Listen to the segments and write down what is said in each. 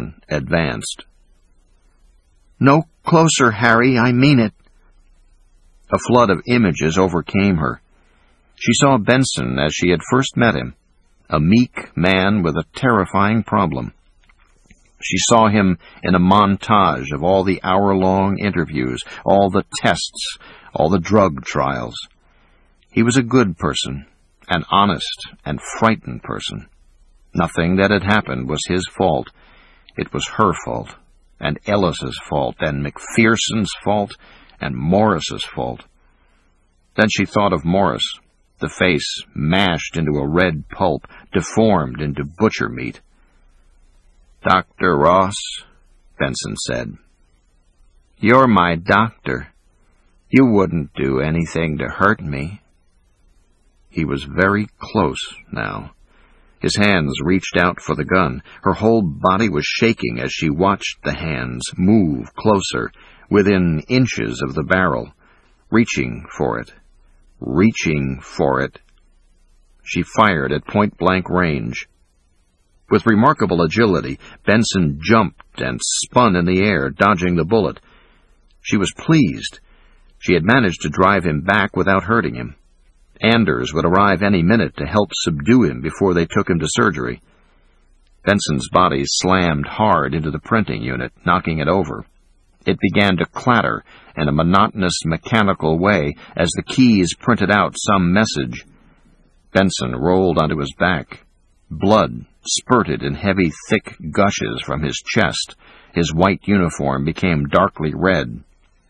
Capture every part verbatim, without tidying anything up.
Benson advanced. "No closer, Harry, I mean it." A flood of images overcame her. She saw Benson as she had first met him, a meek man with a terrifying problem. She saw him in a montage of all the hour-long interviews, all the tests, all the drug trials. He was a good person, an honest and frightened person. Nothing that had happened was his fault. It was her fault, and Ellis's fault, and McPherson's fault, and Morris's fault. Then she thought of Morris, the face mashed into a red pulp, deformed into butcher meat. "Doctor Ross," Benson said, "you're my doctor. You wouldn't do anything to hurt me." He was very close now. His hands reached out for the gun. Her whole body was shaking as she watched the hands move closer, within inches of the barrel, reaching for it, reaching for it. She fired at point-blank range. With remarkable agility, Benson jumped and spun in the air, dodging the bullet. She was pleased. She had managed to drive him back without hurting him. Anders would arrive any minute to help subdue him before they took him to surgery. Benson's body slammed hard into the printing unit, knocking it over. It began to clatter in a monotonous, mechanical way as the keys printed out some message. Benson rolled onto his back. Blood spurted in heavy, thick gushes from his chest. His white uniform became darkly red.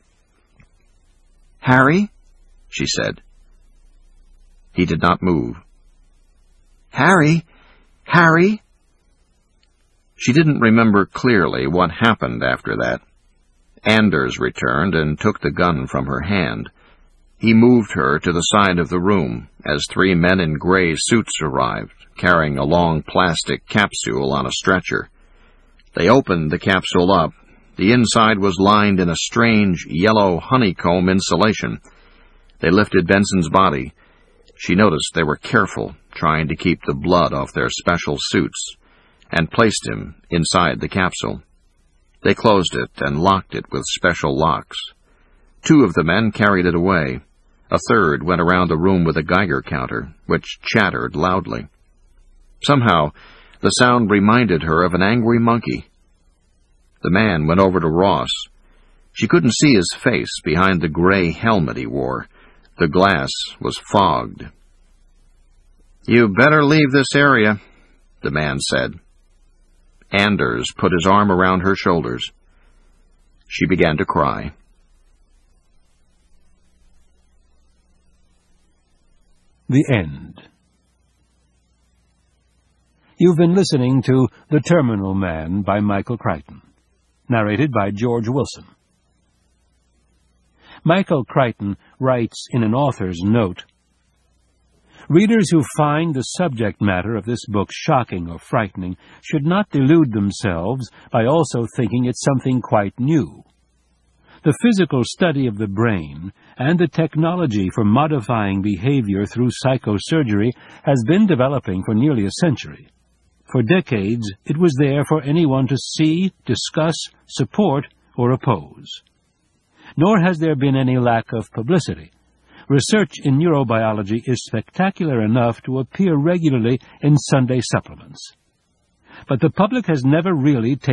"Harry?" she said. He did not move. "Harry? Harry?" She didn't remember clearly what happened after that. Anders returned and took the gun from her hand. He moved her to the side of the room as three men in gray suits arrived, carrying a long plastic capsule on a stretcher. They opened the capsule up. The inside was lined in a strange yellow honeycomb insulation. They lifted Benson's body. She noticed they were careful, trying to keep the blood off their special suits, and placed him inside the capsule. They closed it and locked it with special locks. Two of the men carried it away. A third went around the room with a Geiger counter, which chattered loudly. Somehow, the sound reminded her of an angry monkey. The man went over to Ross. She couldn't see his face behind the gray helmet he wore. The glass was fogged. "You better leave this area," the man said. Anders put his arm around her shoulders. She began to cry. The end. You've been listening to The Terminal Man by Michael Crichton, narrated by George Wilson. Michael Crichton writes in an author's note, "Readers who find the subject matter of this book shocking or frightening should not delude themselves by also thinking it's something quite new. The physical study of the brain and the technology for modifying behavior through psychosurgery has been developing for nearly a century. For decades, it was there for anyone to see, discuss, support, or oppose. Nor has there been any lack of publicity. Research in neurobiology is spectacular enough to appear regularly in Sunday supplements. But the public has never really taken